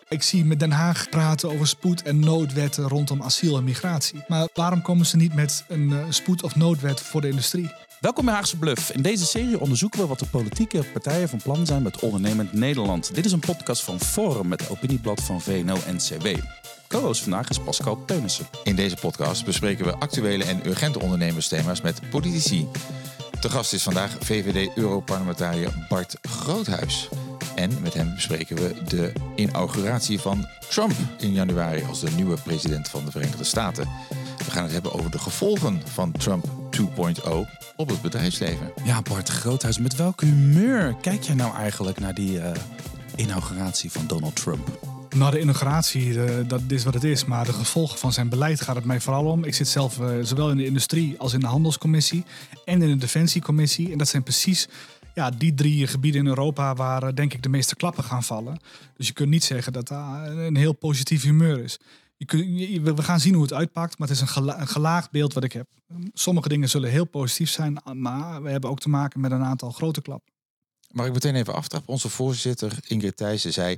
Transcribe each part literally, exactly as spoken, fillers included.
Ik zie met Den Haag praten over spoed- en noodwetten rondom asiel en migratie. Maar waarom komen ze niet met een uh, spoed- of noodwet voor de industrie? Welkom bij Haagse Bluff. In deze serie onderzoeken we wat de politieke partijen van plan zijn met ondernemend Nederland. Dit is een podcast van Forum met opinieblad van V N O-N C W. Co-host vandaag is Pascal Teunissen. In deze podcast bespreken we actuele en urgente ondernemersthema's met politici. Te gast is vandaag V V D-Europarlementariër Bart Groothuis. En met hem bespreken we de inauguratie van Trump in januari als de nieuwe president van de Verenigde Staten. We gaan het hebben over de gevolgen van Trump twee punt nul op het bedrijfsleven. Ja, Bart Groothuis, met welk humeur kijk jij nou eigenlijk naar die uh, inauguratie van Donald Trump? Nou, de inauguratie, uh, dat is wat het is. Maar de gevolgen van zijn beleid gaat het mij vooral om. Ik zit zelf uh, zowel in de industrie als in de handelscommissie en in de defensiecommissie. En dat zijn precies ja, die drie gebieden in Europa waar uh, denk ik de meeste klappen gaan vallen. Dus je kunt niet zeggen dat daar een heel positief humeur is. Je kun, je, we gaan zien hoe het uitpakt, maar het is een, gela, een gelaagd beeld wat ik heb. Sommige dingen zullen heel positief zijn, maar we hebben ook te maken met een aantal grote klappen. Mag ik meteen even aftrappen? Onze voorzitter Ingrid Thijssen zei: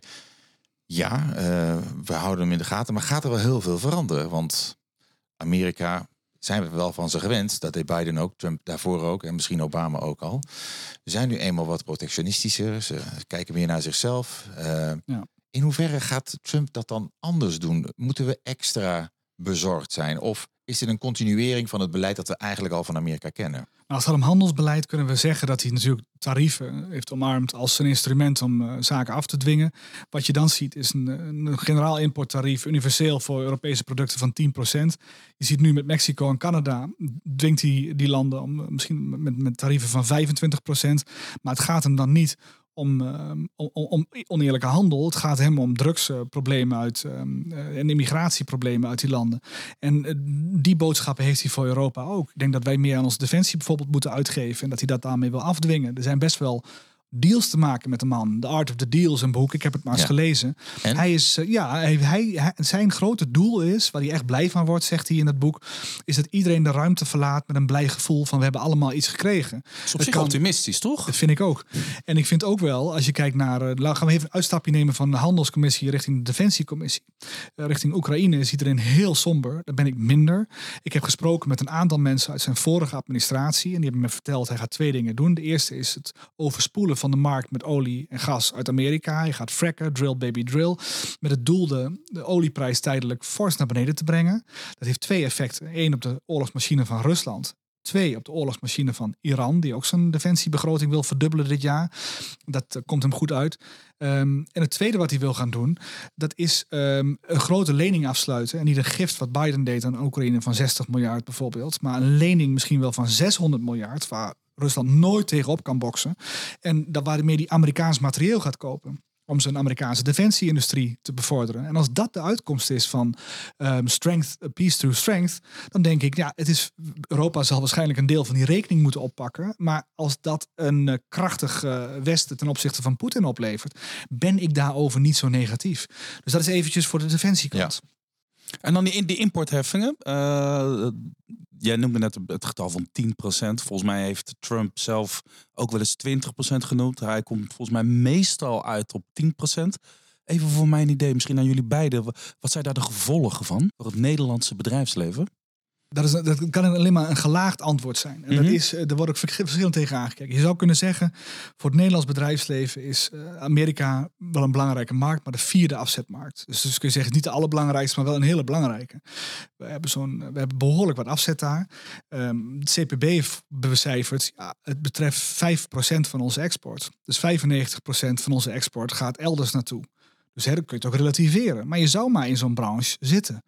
ja, uh, we houden hem in de gaten, maar gaat er wel heel veel veranderen? Want Amerika zijn we wel van ze gewend. Dat deed Biden ook, Trump daarvoor ook en misschien Obama ook al. Ze zijn nu eenmaal wat protectionistischer. Ze kijken meer naar zichzelf. Uh, ja. In hoeverre gaat Trump dat dan anders doen? Moeten we extra bezorgd zijn? Of is dit een continuering van het beleid dat we eigenlijk al van Amerika kennen? Nou, als het gaat om handelsbeleid kunnen we zeggen dat hij natuurlijk tarieven heeft omarmd als een instrument om uh, zaken af te dwingen. Wat je dan ziet is een, een generaal importtarief universeel voor Europese producten van tien procent. Je ziet nu met Mexico en Canada dwingt hij die landen om misschien met, met tarieven van vijfentwintig procent. Maar het gaat hem dan niet Om, um, om, om oneerlijke handel. Het gaat hem om drugsproblemen uit um, uh, en immigratieproblemen uit die landen. En uh, die boodschappen heeft hij voor Europa ook. Ik denk dat wij meer aan onze defensie bijvoorbeeld moeten uitgeven en dat hij dat daarmee wil afdwingen. Er zijn best wel deals te maken met de man. The Art of the Deal is een boek. Ik heb het maar eens ja. gelezen. En? Hij is, uh, ja, hij, hij, hij, zijn grote doel is, waar hij echt blij van wordt, zegt hij in het boek, is dat iedereen de ruimte verlaat met een blij gevoel van we hebben allemaal iets gekregen. Dat is op zich kan, optimistisch, toch? Dat vind ik ook. En ik vind ook wel, als je kijkt naar, uh, gaan we even een uitstapje nemen van de handelscommissie richting de defensiecommissie. Uh, richting Oekraïne is iedereen heel somber. Daar ben ik minder. Ik heb gesproken met een aantal mensen uit zijn vorige administratie en die hebben me verteld, hij gaat twee dingen doen. De eerste is het overspoelen van de markt met olie en gas uit Amerika. Hij gaat fracken, drill baby drill. Met het doel de, de olieprijs tijdelijk fors naar beneden te brengen. Dat heeft twee effecten. Eén op de oorlogsmachine van Rusland. Twee op de oorlogsmachine van Iran, die ook zijn defensiebegroting wil verdubbelen dit jaar. Dat uh, komt hem goed uit. Um, en het tweede wat hij wil gaan doen, dat is um, een grote lening afsluiten. En niet een gift wat Biden deed aan Oekraïne van zestig miljard bijvoorbeeld. Maar een lening misschien wel van zeshonderd miljard, waar Rusland nooit tegenop kan boksen. En dat waarmee die Amerikaans materieel gaat kopen om zijn Amerikaanse defensieindustrie te bevorderen. En als dat de uitkomst is van um, strength, peace through strength, dan denk ik, ja, het is, Europa zal waarschijnlijk een deel van die rekening moeten oppakken. Maar als dat een uh, krachtig uh, Westen ten opzichte van Poetin oplevert, ben ik daarover niet zo negatief. Dus dat is eventjes voor de defensiekant. Ja. En dan die, die importheffingen. Uh, jij noemde net het getal van tien procent. Volgens mij heeft Trump zelf ook wel eens twintig procent genoemd. Hij komt volgens mij meestal uit op tien procent. Even voor mijn idee, misschien aan jullie beiden. Wat zijn daar de gevolgen van voor het Nederlandse bedrijfsleven? Dat, is, dat kan alleen maar een gelaagd antwoord zijn. En mm-hmm. dat is, er wordt ook verschillend tegen aangekeken. Je zou kunnen zeggen, voor het Nederlands bedrijfsleven is Amerika wel een belangrijke markt, maar de vierde afzetmarkt. Dus, dus kun je zeggen, niet de allerbelangrijkste, maar wel een hele belangrijke. We hebben, zo'n, we hebben behoorlijk wat afzet daar. Um, het C P B heeft becijferd, ja, het betreft vijf procent van onze export. Dus vijfennegentig procent van onze export gaat elders naartoe. Dus hè, dan kun je het ook relativeren. Maar je zou maar in zo'n branche zitten.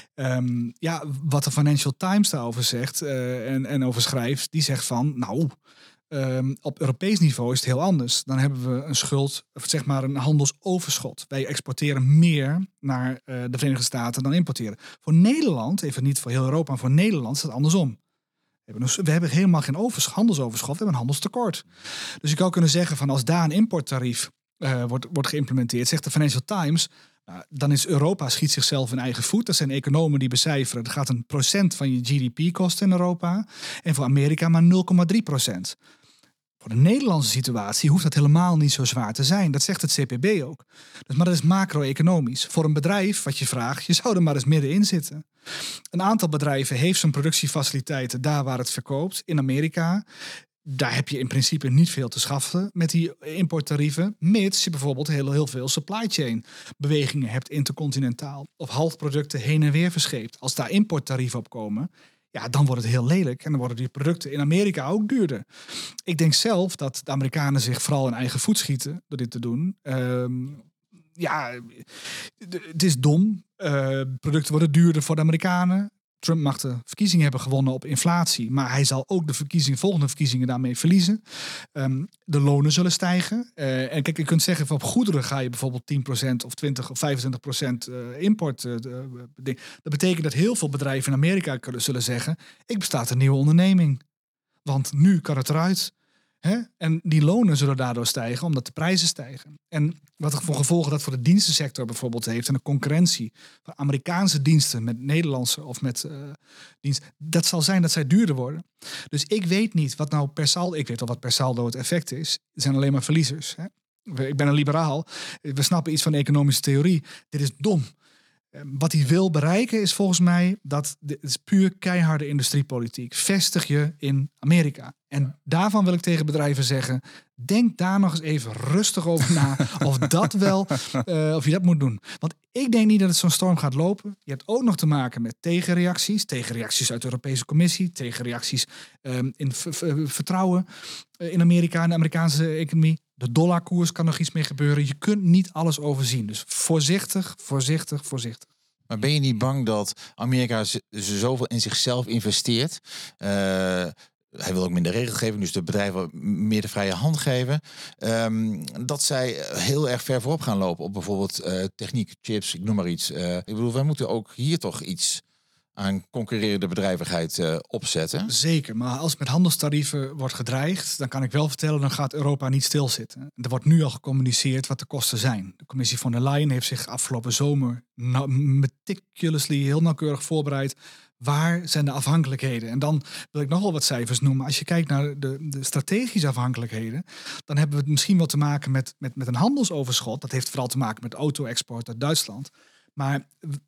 Um, ja, wat de Financial Times daarover zegt uh, en, en over schrijft, die zegt van, nou, um, op Europees niveau is het heel anders. Dan hebben we een schuld, of zeg maar een handelsoverschot. Wij exporteren meer naar uh, de Verenigde Staten dan importeren. Voor Nederland, even niet voor heel Europa, maar voor Nederland is het andersom. We hebben, we hebben helemaal geen oversch- handelsoverschot, we hebben een handelstekort. Dus je zou kunnen zeggen van als daar een importtarief Uh, wordt, wordt geïmplementeerd, zegt de Financial Times, nou, dan is Europa schiet zichzelf in eigen voet. Dat zijn economen die becijferen, het gaat een procent van je G D P kosten in Europa. En voor Amerika maar nul komma drie procent. Voor de Nederlandse situatie hoeft dat helemaal niet zo zwaar te zijn. Dat zegt het C P B ook. Dus, maar dat is macro-economisch. Voor een bedrijf, wat je vraagt, je zou er maar eens middenin zitten. Een aantal bedrijven heeft zijn productiefaciliteiten daar waar het verkoopt. In Amerika. Daar heb je in principe niet veel te schaffen met die importtarieven. Mits je bijvoorbeeld heel, heel veel supply chain bewegingen hebt intercontinentaal. Of halfproducten heen en weer verscheept. Als daar importtarieven op komen, ja, dan wordt het heel lelijk. En dan worden die producten in Amerika ook duurder. Ik denk zelf dat de Amerikanen zich vooral in eigen voet schieten door dit te doen. Um, ja, het is dom. Uh, producten worden duurder voor de Amerikanen. Trump mag de verkiezingen hebben gewonnen op inflatie. Maar hij zal ook de verkiezingen, volgende verkiezingen daarmee verliezen. Um, de lonen zullen stijgen. Uh, en kijk, je kunt zeggen, op goederen ga je bijvoorbeeld tien procent of twintig of vijfentwintig procent uh, import. Uh, dat betekent dat heel veel bedrijven in Amerika zullen zeggen, ik besta uit een nieuwe onderneming. Want nu kan het eruit. Hè? En die lonen zullen daardoor stijgen, omdat de prijzen stijgen. En wat voor gevolgen dat voor de dienstensector bijvoorbeeld heeft en de concurrentie van Amerikaanse diensten met Nederlandse of met uh, diensten, dat zal zijn dat zij duurder worden. Dus ik weet niet wat nou per saldo, ik weet al wat per saldo het effect is. Het zijn alleen maar verliezers. Hè? Ik ben een liberaal. We snappen iets van economische theorie. Dit is dom. Wat hij wil bereiken is volgens mij dat het is puur keiharde industriepolitiek. Vestig je in Amerika. En daarvan wil ik tegen bedrijven zeggen, denk daar nog eens even rustig over na of dat wel, uh, of je dat moet doen. Want ik denk niet dat het zo'n storm gaat lopen. Je hebt ook nog te maken met tegenreacties. Tegenreacties uit de Europese Commissie. Tegenreacties um, in v- v- vertrouwen uh, in Amerika en de Amerikaanse economie. De dollarkoers kan nog iets mee gebeuren. Je kunt niet alles overzien. Dus voorzichtig, voorzichtig, voorzichtig. Maar ben je niet bang dat Amerika z- zoveel in zichzelf investeert? Uh, hij wil ook minder regelgeving, dus de bedrijven meer de vrije hand geven. Um, dat zij heel erg ver voorop gaan lopen op bijvoorbeeld uh, techniek, chips, ik noem maar iets. Uh, ik bedoel, wij moeten ook hier toch iets aan concurrerende bedrijvigheid uh, opzetten. Zeker, maar als met handelstarieven wordt gedreigd, dan kan ik wel vertellen, dan gaat Europa niet stilzitten. Er wordt nu al gecommuniceerd wat de kosten zijn. De commissie von der Leyen heeft zich afgelopen zomer nou, meticulously, heel nauwkeurig voorbereid. Waar zijn de afhankelijkheden? En dan wil ik nog wel wat cijfers noemen. Als je kijkt naar de, de strategische afhankelijkheden, dan hebben we het misschien wel te maken met, met, met een handelsoverschot. Dat heeft vooral te maken met auto-export uit Duitsland. Maar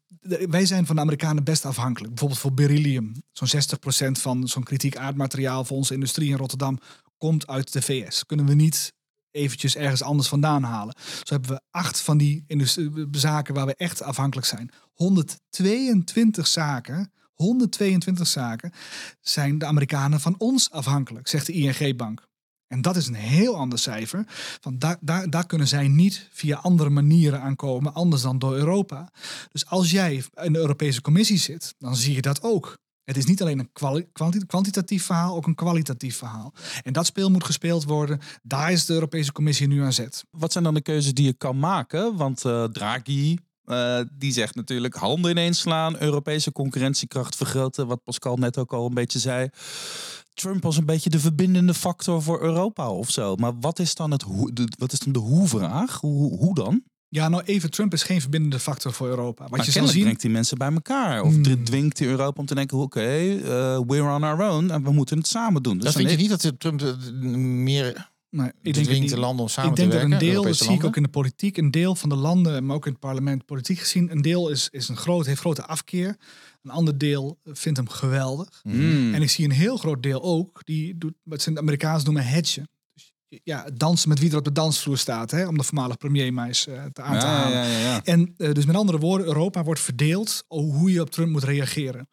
wij zijn van de Amerikanen best afhankelijk. Bijvoorbeeld voor beryllium. Zo'n zestig procent van zo'n kritiek aardmateriaal voor onze industrie in Rotterdam komt uit de V S. Kunnen we niet eventjes ergens anders vandaan halen. Zo hebben we acht van die industrie- zaken waar we echt afhankelijk zijn. honderdtweeëntwintig zaken, honderdtweeëntwintig zaken zijn de Amerikanen van ons afhankelijk, zegt de I N G-bank. En dat is een heel ander cijfer. Van daar, daar, daar kunnen zij niet via andere manieren aankomen, anders dan door Europa. Dus als jij in de Europese Commissie zit, dan zie je dat ook. Het is niet alleen een kwali- kwanti- kwantitatief verhaal, ook een kwalitatief verhaal. En dat spel moet gespeeld worden. Daar is de Europese Commissie nu aan zet. Wat zijn dan de keuzes die je kan maken? Want uh, Draghi, uh, die zegt natuurlijk handen ineens slaan, Europese concurrentiekracht vergroten, wat Pascal net ook al een beetje zei. Trump was een beetje de verbindende factor voor Europa of zo. Maar wat is dan, het hoe, de, wat is dan de hoe-vraag? Hoe, hoe dan? Ja, nou even, Trump is geen verbindende factor voor Europa. Wat maar je zal zien, brengt die mensen bij elkaar. Of hmm. dwingt die Europa om te denken, oké, okay, uh, we're on our own en we moeten het samen doen. Dus dan vind je niet dat de Trump de, meer nee, ik denk dwingt de landen om samen ik te denk werken? Dat een deel, Europese dat zie ik landen? ook in de politiek, een deel van de landen, maar ook in het parlement politiek gezien, een deel is, is een groot, heeft grote afkeer. Een ander deel vindt hem geweldig. Hmm. En ik zie een heel groot deel ook, die doet wat ze in het Amerikaans noemen hedgen. Dus, ja, dansen met wie er op de dansvloer staat, hè, om de voormalig premier maar eens uh, te aan te ja, halen. Ja, ja, ja. En uh, dus met andere woorden, Europa wordt verdeeld over hoe je op Trump moet reageren.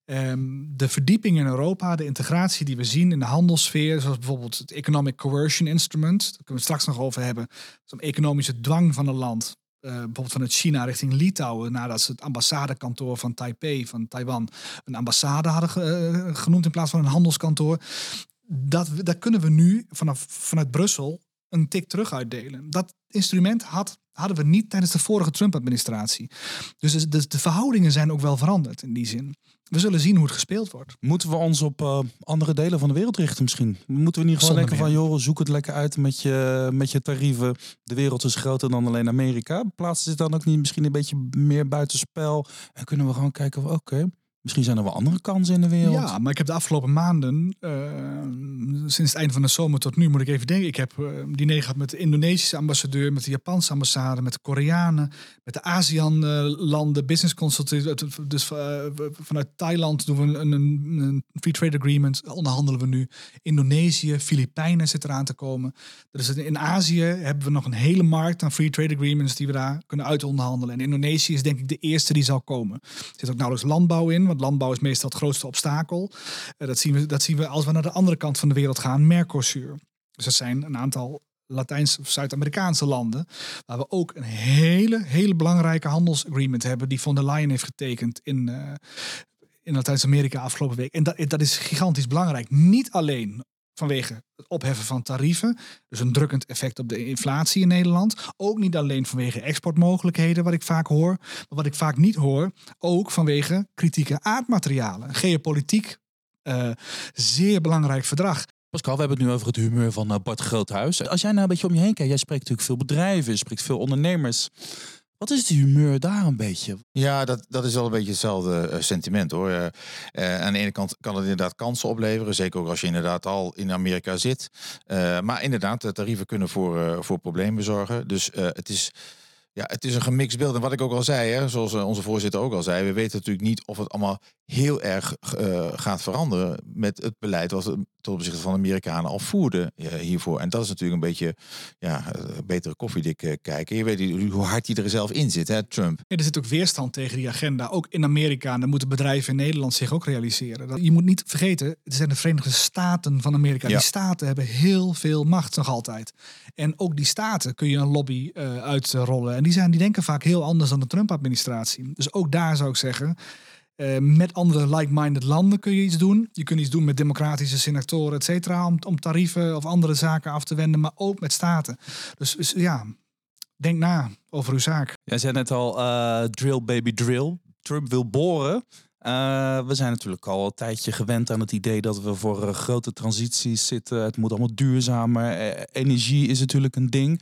Um, de verdieping in Europa, de integratie die we zien in de handelssfeer, zoals bijvoorbeeld het Economic Coercion Instrument, daar kunnen we het straks nog over hebben, zo'n economische dwang van een land. Uh, bijvoorbeeld vanuit China richting Litouwen, nadat ze het ambassadekantoor van Taipei, van Taiwan, een ambassade hadden ge, uh, genoemd in plaats van een handelskantoor. Dat, dat kunnen we nu vanaf, vanuit Brussel een tik terug uitdelen. Dat instrument had, hadden we niet tijdens de vorige Trump-administratie. Dus de, de verhoudingen zijn ook wel veranderd in die zin. We zullen zien hoe het gespeeld wordt. Moeten we ons op uh, andere delen van de wereld richten misschien? Moeten we niet gewoon Zonder denken van, joh, zoek het lekker uit met je, met je tarieven. De wereld is groter dan alleen Amerika. Plaatsen ze dan ook niet misschien een beetje meer buitenspel? En kunnen we gewoon kijken van, oké, okay, Misschien zijn er wel andere kansen in de wereld. Ja, maar ik heb de afgelopen maanden, uh, sinds het einde van de zomer tot nu, moet ik even denken. Ik heb uh, diner gehad met de Indonesische ambassadeur, met de Japanse ambassade, met de Koreanen, met de ASEAN-landen, uh, business consultants. Dus uh, vanuit Thailand doen we een, een, een free trade agreement, onderhandelen we nu. Indonesië, Filipijnen zit eraan te komen. Dus in Azië hebben we nog een hele markt aan free trade agreements die we daar kunnen uitonderhandelen. En Indonesië is denk ik de eerste die zal komen. Er zit ook nauwelijks landbouw in, want landbouw is meestal het grootste obstakel. Uh, dat, zien we, dat zien we als we naar de andere kant van de wereld gaan, Mercosur. Dus dat zijn een aantal Latijns- of Zuid-Amerikaanse landen, waar we ook een hele, hele belangrijke handelsagreement hebben, die von der Leyen heeft getekend in, uh, in Latijns-Amerika afgelopen week. En dat, dat is gigantisch belangrijk. Niet alleen vanwege het opheffen van tarieven, dus een drukkend effect op de inflatie in Nederland. Ook niet alleen vanwege exportmogelijkheden, wat ik vaak hoor, maar wat ik vaak niet hoor, ook vanwege kritieke aardmaterialen. Geopolitiek, uh, zeer belangrijk verdrag. Pascal, we hebben het nu over het humeur van uh, Bart Groothuis. Als jij nou een beetje om je heen kijkt, jij spreekt natuurlijk veel bedrijven, je spreekt veel ondernemers. Wat is het humeur daar een beetje? Ja, dat, dat is wel een beetje hetzelfde uh, sentiment hoor. Uh, uh, aan de ene kant kan het inderdaad kansen opleveren. Zeker ook als je inderdaad al in Amerika zit. Uh, maar inderdaad, de tarieven kunnen voor, uh, voor problemen zorgen. Dus uh, het is... Ja, het is een gemixt beeld. En wat ik ook al zei, hè, zoals onze voorzitter ook al zei, we weten natuurlijk niet of het allemaal heel erg uh, gaat veranderen met het beleid wat we ten opzichte van de Amerikanen al voerden uh, hiervoor. En dat is natuurlijk een beetje ja, betere koffiedik uh, kijken. Je weet niet hoe hard hij er zelf in zit, hè, Trump. Ja, er zit ook weerstand tegen die agenda, ook in Amerika. En dan moeten bedrijven in Nederland zich ook realiseren. Je moet niet vergeten, het zijn de Verenigde Staten van Amerika. Ja. Die staten hebben heel veel macht nog altijd. En ook die staten kun je een lobby uh, uitrollen. En die, zijn, die denken vaak heel anders dan de Trump-administratie. Dus ook daar zou ik zeggen, uh, met andere like-minded landen kun je iets doen. Je kunt iets doen met democratische senatoren, et cetera, om, om tarieven of andere zaken af te wenden, maar ook met staten. Dus, dus ja, denk na over uw zaak. Jij zei net al, uh, drill baby drill. Trump wil boren. Uh, we zijn natuurlijk al een tijdje gewend aan het idee dat we voor uh, grote transities zitten. Het moet allemaal duurzamer. Uh, energie is natuurlijk een ding.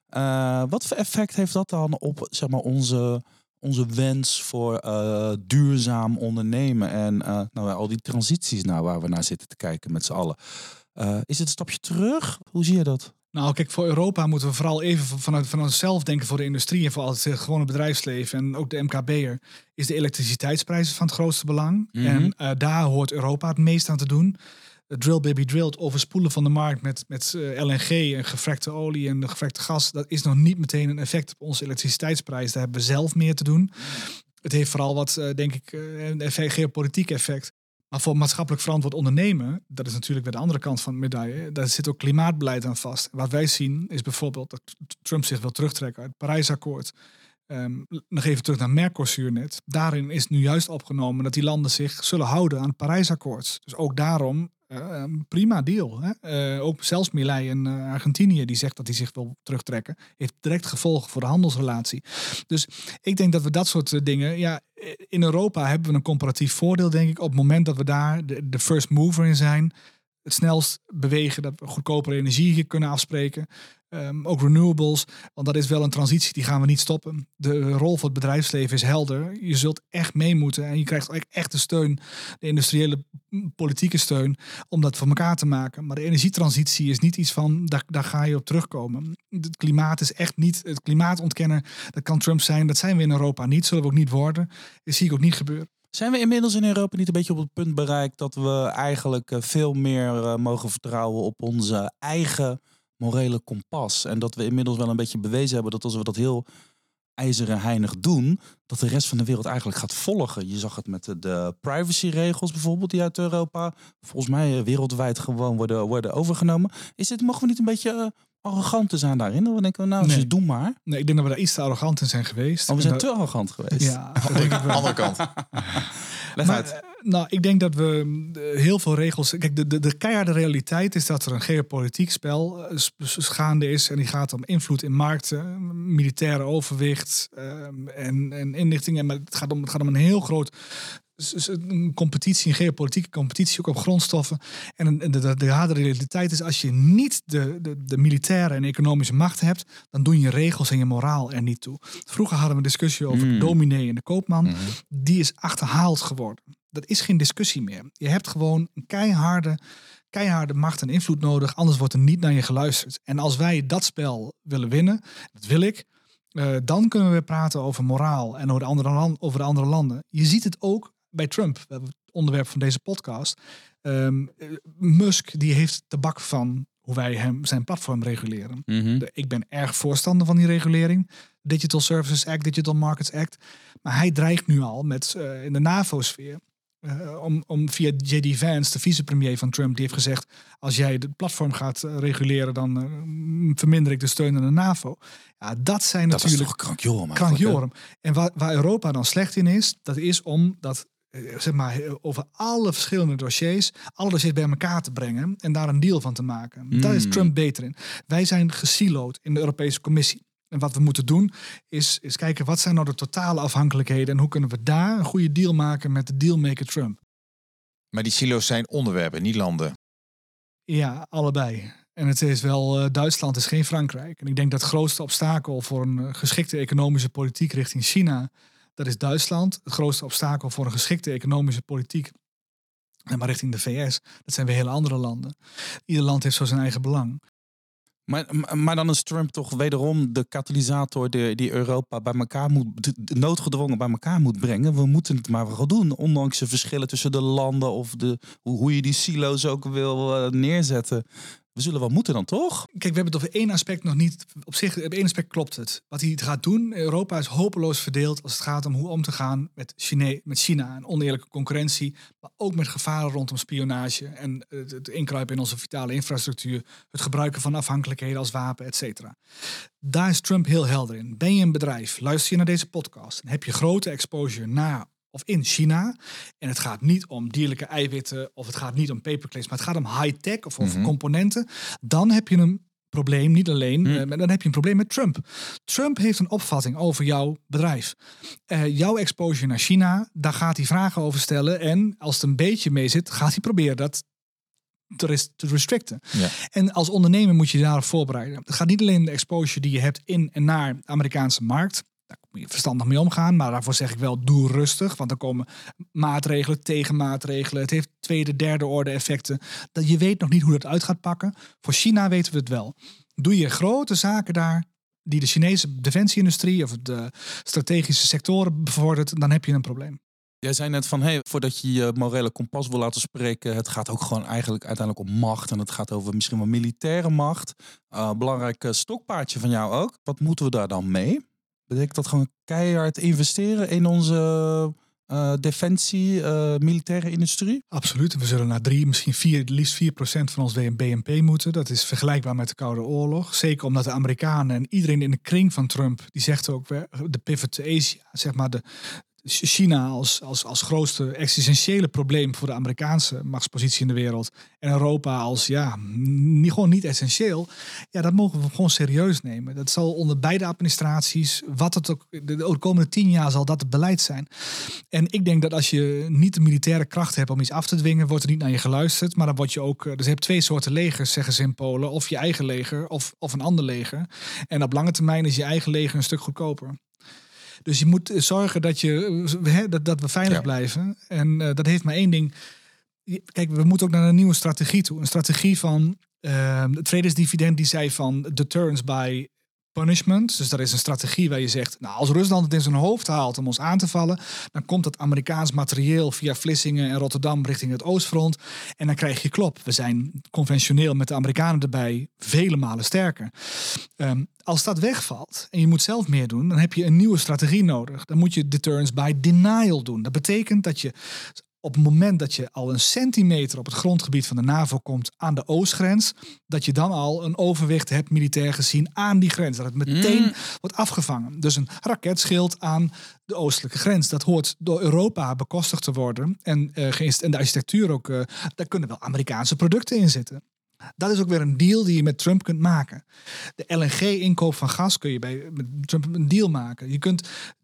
Uh, wat voor effect heeft dat dan op zeg maar, onze, onze wens voor uh, duurzaam ondernemen? En uh, nou, al die transities nou, waar we naar zitten te kijken met z'n allen. Uh, is het een stapje terug? Hoe zie je dat? Nou, kijk, voor Europa moeten we vooral even vanuit van onszelf denken voor de industrie en voor het gewone bedrijfsleven en ook de M K B'er. Is de elektriciteitsprijs van het grootste belang. Mm-hmm. En uh, daar hoort Europa het meest aan te doen. Drill baby drill, het overspoelen van de markt met, met uh, L N G en gefrakte olie en gefrakte gas. Dat is nog niet meteen een effect op onze elektriciteitsprijs. Daar hebben we zelf meer te doen. Het heeft vooral wat, uh, denk ik, uh, een effect, geopolitiek effect. Maar voor maatschappelijk verantwoord ondernemen, dat is natuurlijk weer de andere kant van de medaille. Daar zit ook klimaatbeleid aan vast. Wat wij zien is bijvoorbeeld dat Trump zich wil terugtrekken uit het Parijsakkoord. Um, nog even terug naar Mercosur net. Daarin is nu juist opgenomen dat die landen zich zullen houden aan het Parijsakkoord. Dus ook daarom uh, prima deal. Hè? Uh, ook zelfs Milei in uh, Argentinië die zegt dat hij zich wil terugtrekken. Heeft direct gevolgen voor de handelsrelatie. Dus ik denk dat we dat soort uh, dingen... Ja, in Europa hebben we een comparatief voordeel, denk ik. Op het moment dat we daar de, de first mover in zijn. Het snelst bewegen, dat we goedkopere energie hier kunnen afspreken. Um, ook renewables, want dat is wel een transitie, die gaan we niet stoppen. De rol voor het bedrijfsleven is helder. Je zult echt mee moeten en je krijgt ook echt de steun, de industriële politieke steun, om dat voor elkaar te maken. Maar de energietransitie is niet iets van, daar, daar ga je op terugkomen. Het klimaat is echt niet, het klimaat ontkennen, dat kan Trump zijn, dat zijn we in Europa niet, zullen we ook niet worden. Dat zie ik ook niet gebeuren. Zijn we inmiddels in Europa niet een beetje op het punt bereikt dat we eigenlijk veel meer mogen vertrouwen op onze eigen morele kompas? En dat we inmiddels wel een beetje bewezen hebben dat als we dat heel ijzeren heinig doen, dat de rest van de wereld eigenlijk gaat volgen. Je zag het met de, de privacyregels bijvoorbeeld die uit Europa volgens mij wereldwijd gewoon worden, worden overgenomen. Is dit, mogen we niet een beetje uh, arrogant te zijn daarin? Dan denken we nou, nee. Dus doe maar. Nee, ik denk dat we daar iets te arrogant in zijn geweest. Oh, we zijn dat... te arrogant geweest. Ja, denk ik wel. Andere kant. Leg maar, uit. Nou, ik denk dat we heel veel regels... Kijk, de, de, de keiharde realiteit is dat er een geopolitiek spel gaande is. En die gaat om invloed in markten, militaire overwicht um, en, en inlichtingen. Maar het gaat om, het gaat om een heel groot... een competitie, een geopolitieke competitie, ook op grondstoffen. En de, de, de harde realiteit is, als je niet de, de, de militaire en economische macht hebt, dan doen je regels en je moraal er niet toe. Vroeger hadden we een discussie over mm. de dominee en de koopman. Mm. Die is achterhaald geworden. Dat is geen discussie meer. Je hebt gewoon een keiharde, keiharde macht en invloed nodig. Anders wordt er niet naar je geluisterd. En als wij dat spel willen winnen, dat wil ik... Uh, dan kunnen we weer praten over moraal en over de, andere land, over de andere landen. Je ziet het ook bij Trump. We hebben het onderwerp van deze podcast. Um, Musk die heeft de bak van hoe wij hem zijn platform reguleren. Mm-hmm. De, ik ben erg voorstander van die regulering. Digital Services Act, Digital Markets Act. Maar hij dreigt nu al met uh, in de NAVO-sfeer... Uh, om, om via J D Vance, de vicepremier van Trump, die heeft gezegd... als jij de platform gaat uh, reguleren, dan uh, verminder ik de steun aan de NAVO. Ja, dat zijn dat natuurlijk... Dat is toch krankjorum? krankjorum. En waar, waar Europa dan slecht in is, dat is om dat... zeg maar, over alle verschillende dossiers, alle dossiers bij elkaar te brengen en daar een deal van te maken. Mm. Daar is Trump beter in. Wij zijn gesiloed in de Europese Commissie. En wat we moeten doen is, is kijken wat zijn nou de totale afhankelijkheden en hoe kunnen we daar een goede deal maken met de dealmaker Trump. Maar die silo's zijn onderwerpen, niet landen. Ja, allebei. En het is wel, uh, Duitsland is geen Frankrijk. En ik denk dat het grootste obstakel voor een uh, geschikte economische politiek richting China, dat is Duitsland. Het grootste obstakel voor een geschikte economische politiek, maar richting de V S, dat zijn weer hele andere landen. Ieder land heeft zo zijn eigen belang. Maar, maar dan is Trump toch wederom de katalysator die, die Europa bij elkaar moet, noodgedwongen bij elkaar moet brengen. We moeten het maar wel doen, ondanks de verschillen tussen de landen of de, hoe je die silo's ook wil uh, neerzetten. We zullen wel moeten dan, toch? Kijk, we hebben het over één aspect nog niet. Op zich, op één aspect klopt het. Wat hij gaat doen, Europa is hopeloos verdeeld als het gaat om hoe om te gaan met China, met China en oneerlijke concurrentie, maar ook met gevaren rondom spionage en het inkruipen in onze vitale infrastructuur, het gebruiken van afhankelijkheden als wapen, et cetera. Daar is Trump heel helder in. Ben je een bedrijf, luister je naar deze podcast en heb je grote exposure naar of in China. En het gaat niet om dierlijke eiwitten of het gaat niet om paperclips, maar het gaat om high-tech of over mm-hmm. componenten. Dan heb je een probleem, niet alleen, mm. uh, maar dan heb je een probleem met Trump. Trump heeft een opvatting over jouw bedrijf. Uh, jouw exposure naar China, daar gaat hij vragen over stellen. En als het een beetje mee zit, gaat hij proberen dat te, res- te restricten. Ja. En als ondernemer moet je je daarop voorbereiden. Het gaat niet alleen om de exposure die je hebt in en naar de Amerikaanse markt. Daar moet je verstandig mee omgaan, maar daarvoor zeg ik wel, doe rustig. Want er komen maatregelen, tegenmaatregelen. Het heeft tweede, derde orde effecten. Dat je weet nog niet hoe dat uit gaat pakken. Voor China weten we het wel. Doe je grote zaken daar, die de Chinese defensieindustrie of de strategische sectoren bevordert, dan heb je een probleem. Jij zei net van, hey, voordat je je morele kompas wil laten spreken, het gaat ook gewoon eigenlijk uiteindelijk om macht. En het gaat over misschien wel militaire macht. Uh, belangrijk uh, stokpaardje van jou ook. Wat moeten we daar dan mee? Betekent dat gewoon keihard investeren in onze uh, defensie, uh, militaire industrie? Absoluut. We zullen naar drie, misschien vier, liefst vier procent van ons B N P moeten. Dat is vergelijkbaar met de Koude Oorlog. Zeker omdat de Amerikanen en iedereen in de kring van Trump, die zegt ook de pivot to Asia, zeg maar de China als, als, als grootste existentiële probleem voor de Amerikaanse machtspositie in de wereld. En Europa als, ja, niet, gewoon niet essentieel. Ja, dat mogen we gewoon serieus nemen. Dat zal onder beide administraties, wat het ook, de, de komende tien jaar zal dat het beleid zijn. En ik denk dat als je niet de militaire kracht hebt om iets af te dwingen, wordt er niet naar je geluisterd. Maar dan word je ook, dus je hebt twee soorten legers, zeggen ze in Polen. Of je eigen leger, of, of een ander leger. En op lange termijn is je eigen leger een stuk goedkoper. Dus je moet zorgen dat, je, hè, dat, dat we veilig ja. blijven. En uh, dat heeft maar één ding. Kijk, we moeten ook naar een nieuwe strategie toe. Een strategie van uh, het vredesdividend die zei van deterrence by punishment. Dus dat is een strategie waar je zegt, nou, als Rusland het in zijn hoofd haalt om ons aan te vallen, dan komt dat Amerikaans materieel via Vlissingen en Rotterdam richting het Oostfront. En dan krijg je klop. We zijn conventioneel met de Amerikanen erbij vele malen sterker. Um, als dat wegvalt en je moet zelf meer doen, dan heb je een nieuwe strategie nodig. Dan moet je deterrence by denial doen. Dat betekent dat je op het moment dat je al een centimeter op het grondgebied van de NAVO komt aan de oostgrens, dat je dan al een overwicht hebt militair gezien aan die grens. Dat het meteen mm. wordt afgevangen. Dus een raketschild aan de oostelijke grens. Dat hoort door Europa bekostigd te worden. En, uh, en de architectuur ook, uh, daar kunnen wel Amerikaanse producten in zitten. Dat is ook weer een deal die je met Trump kunt maken. De L N G-inkoop van gas kun je bij met Trump een deal maken. Je kunt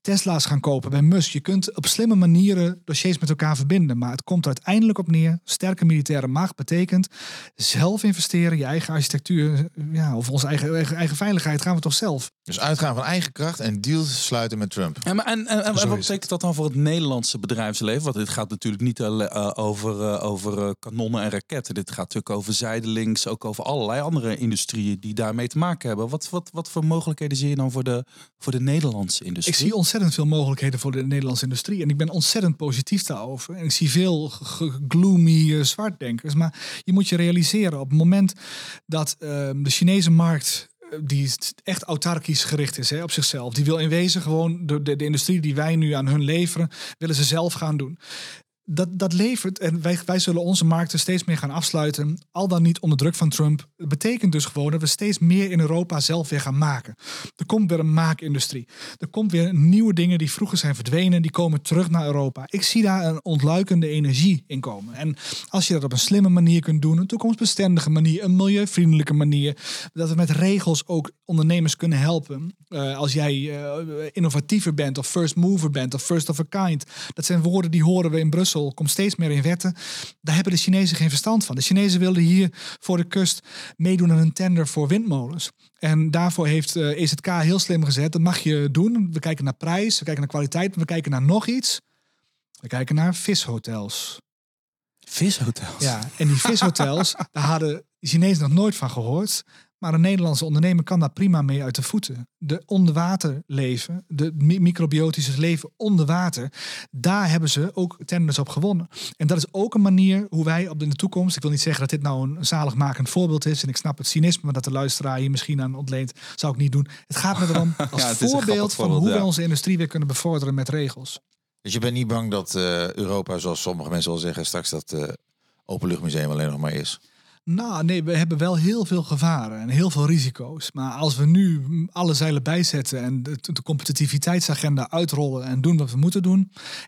Tesla's gaan kopen bij Musk. Je kunt op slimme manieren dossiers met elkaar verbinden. Maar het komt er uiteindelijk op neer. Sterke militaire macht betekent zelf investeren, je eigen architectuur, ja, of onze eigen, eigen, eigen veiligheid gaan we toch zelf. Dus uitgaan van eigen kracht en deals sluiten met Trump. Ja, maar en, en, en Zo wat is betekent dat dan voor het Nederlandse bedrijfsleven? Want dit gaat natuurlijk niet uh, over, uh, over uh, kanonnen en raketten. Dit gaat natuurlijk over zijdelings, ook over allerlei andere industrieën die daarmee te maken hebben. Wat, wat, wat voor mogelijkheden zie je dan voor de, voor de Nederlandse industrie? Ik zie ontzettend veel mogelijkheden voor de Nederlandse industrie. En ik ben ontzettend positief daarover. En ik zie veel gloomy uh, zwartdenkers. Maar je moet je realiseren, op het moment dat uh, de Chinese markt, die echt autarkisch gericht is, hè, op zichzelf. Die wil in wezen gewoon de, de, de industrie die wij nu aan hun leveren, willen ze zelf gaan doen. Dat, dat levert, en wij, wij zullen onze markten steeds meer gaan afsluiten, al dan niet onder druk van Trump. Dat betekent dus gewoon dat we steeds meer in Europa zelf weer gaan maken. Er komt weer een maakindustrie. Er komt weer nieuwe dingen die vroeger zijn verdwenen, die komen terug naar Europa. Ik zie daar een ontluikende energie in komen. En als je dat op een slimme manier kunt doen, een toekomstbestendige manier, een milieuvriendelijke manier, dat we met regels ook ondernemers kunnen helpen. Uh, als jij uh, innovatiever bent of first mover bent of first of a kind. Dat zijn woorden die horen we in Brussel. Komt steeds meer in wetten. Daar hebben de Chinezen geen verstand van. De Chinezen wilden hier voor de kust meedoen aan een tender voor windmolens. En daarvoor heeft uh, E Z K heel slim gezet. Dat mag je doen. We kijken naar prijs, we kijken naar kwaliteit, we kijken naar nog iets. We kijken naar vishotels. Vishotels? Ja, en die vishotels, daar hadden de Chinezen nog nooit van gehoord. Maar een Nederlandse ondernemer kan daar prima mee uit de voeten. De onderwater leven, de microbiotische leven onder water, daar hebben ze ook tenders op gewonnen. En dat is ook een manier hoe wij op de, in de toekomst, ik wil niet zeggen dat dit nou een zaligmakend voorbeeld is, en ik snap het cynisme dat de luisteraar hier misschien aan ontleent, zou ik niet doen. Het gaat me erom als ja, voorbeeld van hoe ja. wij onze industrie weer kunnen bevorderen met regels. Dus je bent niet bang dat uh, Europa, zoals sommige mensen wel zeggen, straks dat uh, openluchtmuseum alleen nog maar is? Nou, nee, we hebben wel heel veel gevaren en heel veel risico's. Maar als we nu alle zeilen bijzetten en de, de competitiviteitsagenda uitrollen en doen wat we moeten doen,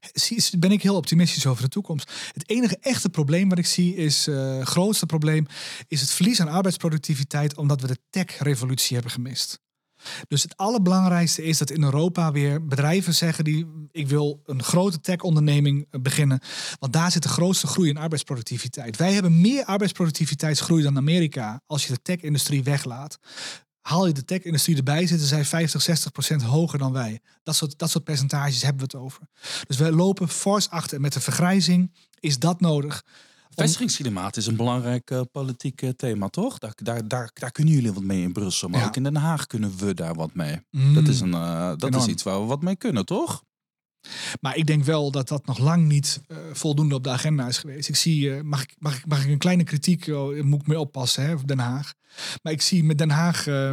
ben ik heel optimistisch over de toekomst. Het enige echte probleem wat ik zie is, uh, het grootste probleem, is het verlies aan arbeidsproductiviteit omdat we de tech-revolutie hebben gemist. Dus het allerbelangrijkste is dat in Europa weer bedrijven zeggen die ik wil een grote tech-onderneming beginnen. Want daar zit de grootste groei in arbeidsproductiviteit. Wij hebben meer arbeidsproductiviteitsgroei dan Amerika als je de tech-industrie weglaat. Haal je de tech-industrie erbij, zitten zij vijftig, zestig procent hoger dan wij. Dat soort, dat soort percentages hebben we het over. Dus wij lopen fors achter. Met de vergrijzing is dat nodig. Vestigingsklimaat is een belangrijk uh, politiek uh, thema, toch? Daar, daar, daar, daar kunnen jullie wat mee in Brussel. Maar ja. ook in Den Haag kunnen we daar wat mee. Mm, dat is, een, uh, dat enorm. is iets waar we wat mee kunnen, toch? Maar ik denk wel dat dat nog lang niet uh, voldoende op de agenda is geweest. Ik zie, uh, mag, ik, mag, ik, mag ik een kleine kritiek, oh, moet ik mee oppassen, hè, Den Haag. Maar ik zie met Den Haag uh,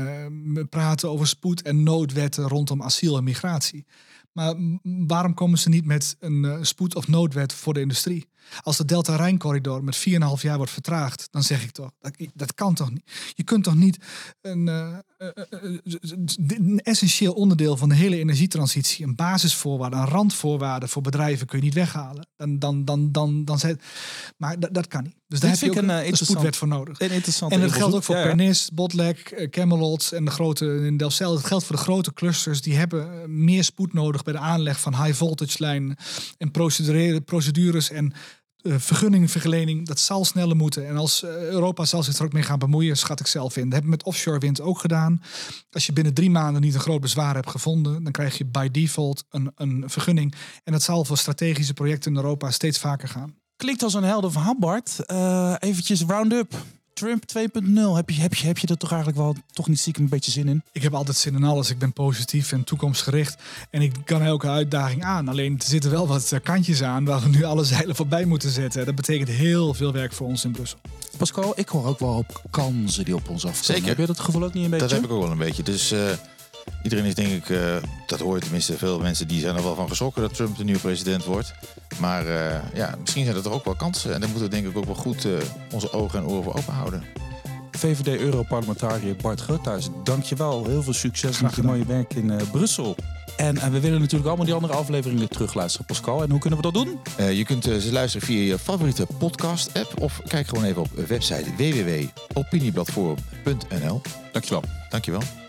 uh, praten over spoed- en noodwetten rondom asiel en migratie. Maar waarom komen ze niet met een uh, spoed- of noodwet voor de industrie? Als de Delta-Rijn-corridor met vier komma vijf jaar wordt vertraagd, dan zeg ik toch, dat, dat kan toch niet. Je kunt toch niet een, uh, uh, uh, een essentieel onderdeel van de hele energietransitie, een basisvoorwaarde, een randvoorwaarde voor bedrijven kun je niet weghalen. Dan, dan, dan, dan, dan zet, maar dat, dat kan niet. Dus daar Dit heb je ook een, een, uh, een spoedwet voor nodig. Een interessante en dat geldt ook voor ja, ja. Pernis, Botlek, Camelot en de grote in Delfzijl. Dat geldt voor de grote clusters. Die hebben meer spoed nodig bij de aanleg van high voltage lijnen en procedures en uh, vergunningverlening. Dat zal sneller moeten. En als uh, Europa zal zich er ook mee gaan bemoeien, schat ik zelf in. Dat hebben we met offshore wind ook gedaan. Als je binnen drie maanden niet een groot bezwaar hebt gevonden, dan krijg je by default een, een vergunning. En dat zal voor strategische projecten in Europa steeds vaker gaan. Klinkt als een helder verhaal, Bart. Uh, eventjes round-up. Trump twee punt nul. Heb je, heb, je, heb je er toch eigenlijk wel toch niet stiekem een beetje zin in? Ik heb altijd zin in alles. Ik ben positief en toekomstgericht. En ik kan elke uitdaging aan. Alleen er zitten wel wat kantjes aan waar we nu alle zeilen voorbij moeten zetten. Dat betekent heel veel werk voor ons in Brussel. Pascal, ik hoor ook wel op kansen die op ons afkomen. Zeker. Heb je dat gevoel ook niet een beetje? Dat heb ik ook wel een beetje. Dus uh, iedereen is denk ik, uh, dat hoor je tenminste, veel mensen die zijn er wel van geschrokken dat Trump de nieuwe president wordt. Maar uh, ja, misschien zijn er toch ook wel kansen. En daar moeten we denk ik ook wel goed uh, onze ogen en oren voor open houden. V V D-Europarlementariër Bart Groothuis, dankjewel. Heel veel succes met je mooie werk in uh, Brussel. En uh, we willen natuurlijk allemaal die andere afleveringen terugluisteren, Pascal. En hoe kunnen we dat doen? Uh, je kunt uh, ze luisteren via je favoriete podcast-app of kijk gewoon even op website w w w punt opinieblad forum punt n l. Dankjewel. Dankjewel.